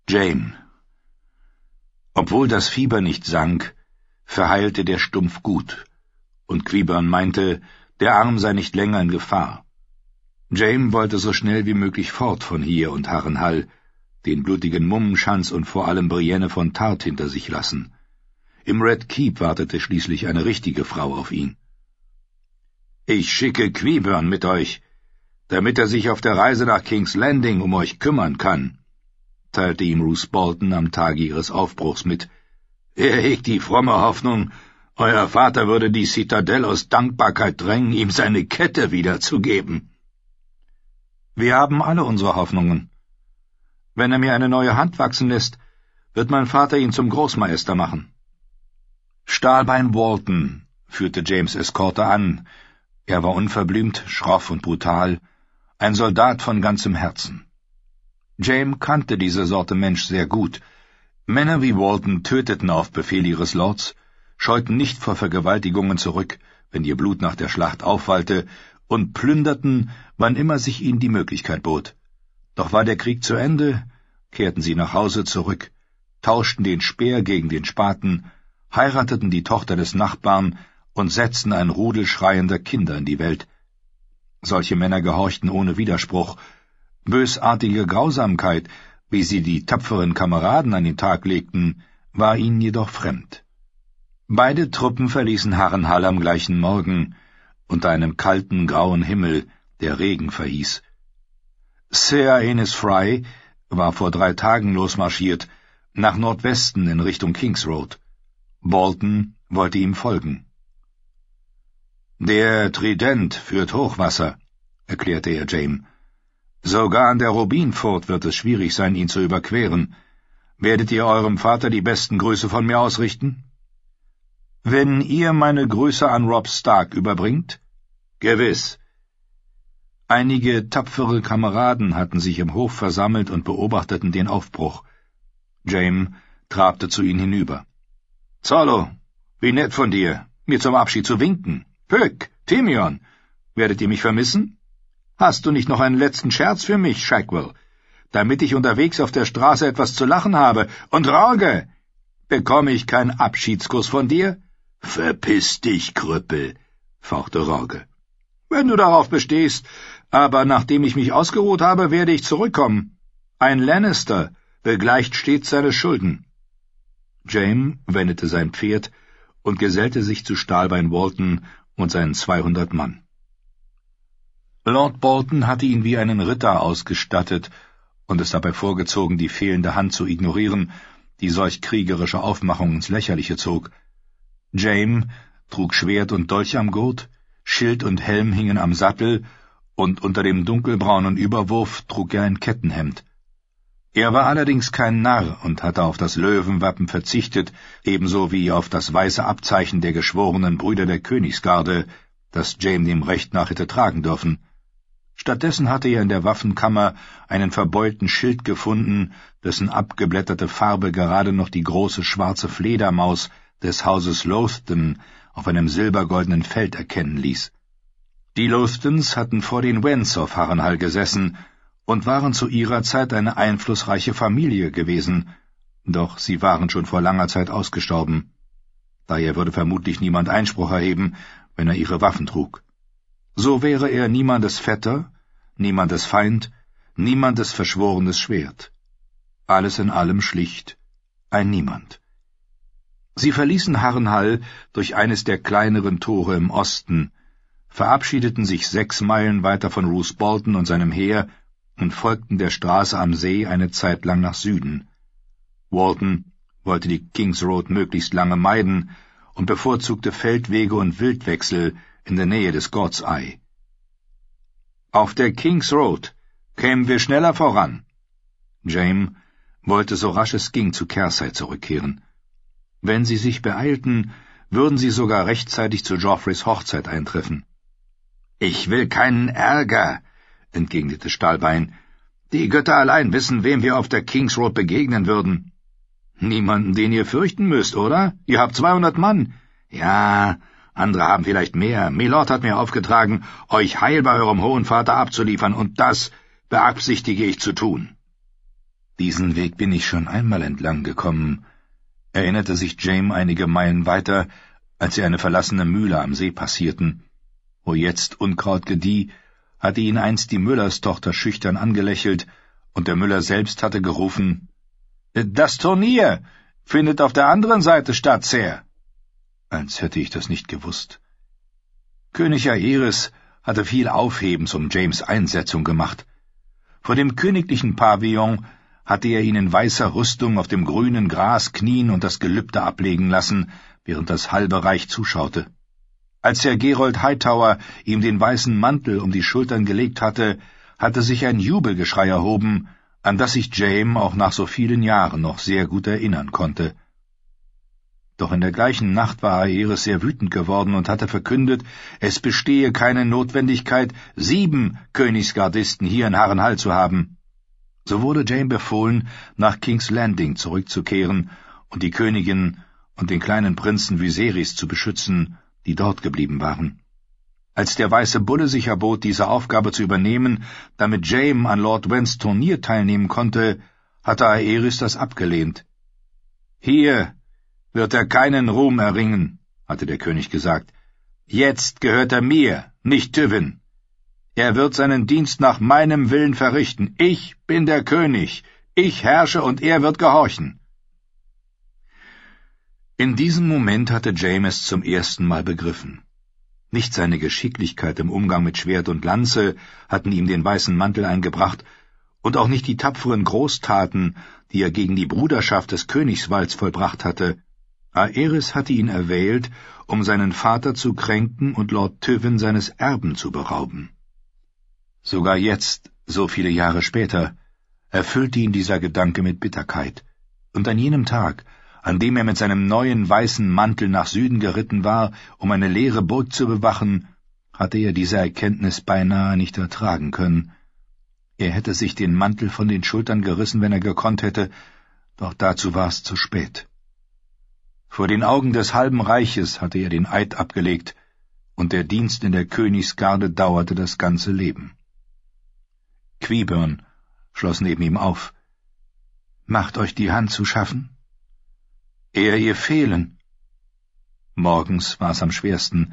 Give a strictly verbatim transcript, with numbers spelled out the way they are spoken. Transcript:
Jane. Obwohl das Fieber nicht sank, verheilte der Stumpf gut, und Quiburn meinte, der Arm sei nicht länger in Gefahr. Jane wollte so schnell wie möglich fort von hier und Harrenhal, den blutigen Mummenschanz und vor allem Brienne von Tarth hinter sich lassen. Im Red Keep wartete schließlich eine richtige Frau auf ihn. »Ich schicke Quiburn mit euch, damit er sich auf der Reise nach King's Landing um euch kümmern kann«, teilte ihm Roose Bolton am Tage ihres Aufbruchs mit. »Er hegt die fromme Hoffnung, euer Vater würde die Citadel aus Dankbarkeit drängen, ihm seine Kette wiederzugeben.« »Wir haben alle unsere Hoffnungen. Wenn er mir eine neue Hand wachsen lässt, wird mein Vater ihn zum Großmeister machen.« Stahlbein Walton führte James Eskorte an. Er war unverblümt, schroff und brutal, ein Soldat von ganzem Herzen. Jane kannte diese Sorte Mensch sehr gut. Männer wie Walton töteten auf Befehl ihres Lords, scheuten nicht vor Vergewaltigungen zurück, wenn ihr Blut nach der Schlacht aufwallte, und plünderten, wann immer sich ihnen die Möglichkeit bot. Doch war der Krieg zu Ende, kehrten sie nach Hause zurück, tauschten den Speer gegen den Spaten, heirateten die Tochter des Nachbarn und setzten ein Rudel schreiender Kinder in die Welt. Solche Männer gehorchten ohne Widerspruch. Bösartige Grausamkeit, wie sie die tapferen Kameraden an den Tag legten, war ihnen jedoch fremd. Beide Truppen verließen Harrenhal am gleichen Morgen, unter einem kalten, grauen Himmel, der Regen verhieß. Sir Aenys Fry war vor drei Tagen losmarschiert, nach Nordwesten in Richtung King's Road. Bolton wollte ihm folgen. »Der Trident führt Hochwasser«, erklärte er Jane. »Sogar an der Rubinfurt wird es schwierig sein, ihn zu überqueren. Werdet ihr eurem Vater die besten Grüße von mir ausrichten?« »Wenn ihr meine Grüße an Robb Stark überbringt?« »Gewiss.« Einige tapfere Kameraden hatten sich im Hof versammelt und beobachteten den Aufbruch. Jane trabte zu ihnen hinüber. »Zorlo, wie nett von dir, mir zum Abschied zu winken. Pyk, Timion, werdet ihr mich vermissen? Hast du nicht noch einen letzten Scherz für mich, Shackwell, damit ich unterwegs auf der Straße etwas zu lachen habe? Und Rorge, bekomme ich keinen Abschiedskuss von dir?« »Verpiss dich, Krüppel«, fauchte Rorge. »Wenn du darauf bestehst, aber nachdem ich mich ausgeruht habe, werde ich zurückkommen. Ein Lannister begleicht stets seine Schulden.« Jane wendete sein Pferd und gesellte sich zu Stahlbein Walton und seinen zweihundert Mann. Lord Bolton hatte ihn wie einen Ritter ausgestattet und es dabei vorgezogen, die fehlende Hand zu ignorieren, die solch kriegerische Aufmachung ins Lächerliche zog. Jane trug Schwert und Dolch am Gurt, Schild und Helm hingen am Sattel, und unter dem dunkelbraunen Überwurf trug er ein Kettenhemd. Er war allerdings kein Narr und hatte auf das Löwenwappen verzichtet, ebenso wie auf das weiße Abzeichen der geschworenen Brüder der Königsgarde, das Jane dem Recht nach hätte tragen dürfen. Stattdessen hatte er in der Waffenkammer einen verbeulten Schild gefunden, dessen abgeblätterte Farbe gerade noch die große schwarze Fledermaus des Hauses Lothston auf einem silbergoldenen Feld erkennen ließ. Die Lothtons hatten vor den Wents auf Harrenhal gesessen und waren zu ihrer Zeit eine einflussreiche Familie gewesen, doch sie waren schon vor langer Zeit ausgestorben. Daher würde vermutlich niemand Einspruch erheben, wenn er ihre Waffen trug. So wäre er niemandes Vetter, niemandes Feind, niemandes verschworenes Schwert. Alles in allem schlicht ein Niemand. Sie verließen Harrenhal durch eines der kleineren Tore im Osten, verabschiedeten sich sechs Meilen weiter von Roose Bolton und seinem Heer und folgten der Straße am See eine Zeit lang nach Süden. Walton wollte die King's Road möglichst lange meiden und bevorzugte Feldwege und Wildwechsel in der Nähe des God's Eye. »Auf der King's Road kämen wir schneller voran.« Jane wollte so rasch es ging zu Cersei zurückkehren. Wenn sie sich beeilten, würden sie sogar rechtzeitig zu Joffreys Hochzeit eintreffen. »Ich will keinen Ärger«, entgegnete Stahlbein. »Die Götter allein wissen, wem wir auf der King's Road begegnen würden.« »Niemanden, den ihr fürchten müsst, oder? Ihr habt zweihundert Mann.« »Ja, andere haben vielleicht mehr. Milord hat mir aufgetragen, euch heil bei eurem hohen Vater abzuliefern, und das beabsichtige ich zu tun.« »Diesen Weg bin ich schon einmal entlang gekommen«, erinnerte sich James einige Meilen weiter, als sie eine verlassene Mühle am See passierten. Wo jetzt Unkraut gedieh, hatte ihn einst die Müllerstochter schüchtern angelächelt, und der Müller selbst hatte gerufen, »Das Turnier findet auf der anderen Seite statt, Sir!« Als hätte ich das nicht gewusst. König Aerys hatte viel Aufhebens um James' Einsetzung gemacht. Vor dem königlichen Pavillon hatte er ihn in weißer Rüstung auf dem grünen Gras knien und das Gelübde ablegen lassen, während das halbe Reich zuschaute. Als Sir Gerold Hightower ihm den weißen Mantel um die Schultern gelegt hatte, hatte sich ein Jubelgeschrei erhoben, an das sich James auch nach so vielen Jahren noch sehr gut erinnern konnte. Doch in der gleichen Nacht war Aerys sehr wütend geworden und hatte verkündet, es bestehe keine Notwendigkeit, sieben Königsgardisten hier in Harrenhal zu haben. So wurde James befohlen, nach King's Landing zurückzukehren und die Königin und den kleinen Prinzen Viserys zu beschützen, die dort geblieben waren. Als der weiße Bulle sich erbot, diese Aufgabe zu übernehmen, damit James an Lord Wens Turnier teilnehmen konnte, hatte Aerys das abgelehnt. »Hier wird er keinen Ruhm erringen«, hatte der König gesagt. »Jetzt gehört er mir, nicht Tywin. Er wird seinen Dienst nach meinem Willen verrichten. Ich bin der König. Ich herrsche und er wird gehorchen.« In diesem Moment hatte James es zum ersten Mal begriffen. Nicht seine Geschicklichkeit im Umgang mit Schwert und Lanze hatten ihm den weißen Mantel eingebracht, und auch nicht die tapferen Großtaten, die er gegen die Bruderschaft des Königswalds vollbracht hatte. Aerys hatte ihn erwählt, um seinen Vater zu kränken und Lord Tywin seines Erben zu berauben. Sogar jetzt, so viele Jahre später, erfüllte ihn dieser Gedanke mit Bitterkeit, und an jenem Tag, an dem er mit seinem neuen weißen Mantel nach Süden geritten war, um eine leere Burg zu bewachen, hatte er diese Erkenntnis beinahe nicht ertragen können. Er hätte sich den Mantel von den Schultern gerissen, wenn er gekonnt hätte, doch dazu war es zu spät. Vor den Augen des halben Reiches hatte er den Eid abgelegt, und der Dienst in der Königsgarde dauerte das ganze Leben. Quiburn schloss neben ihm auf. »Macht euch die Hand zu schaffen?« »Eher ihr fehlen.« Morgens war es am schwersten,